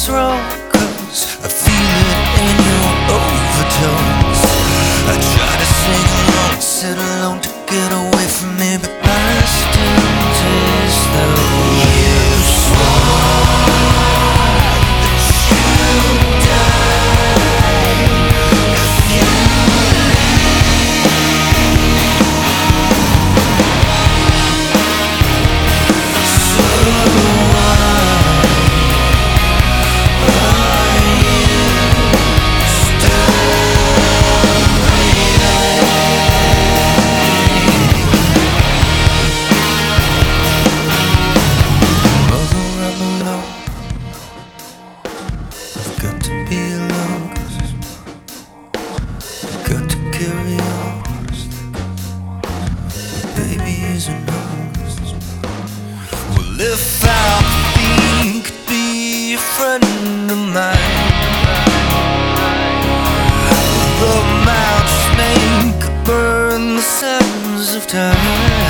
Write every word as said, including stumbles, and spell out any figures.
what's wrong, 'cause I feel it in your overdose. I try to sing along, sit alone to get away from me, but I still taste the you swore that you'd die if you got to be alone, 'cause got to carry on. Baby is a nose. Well, if our thing could be a friend of mine, the mountains may could burn the sands of time.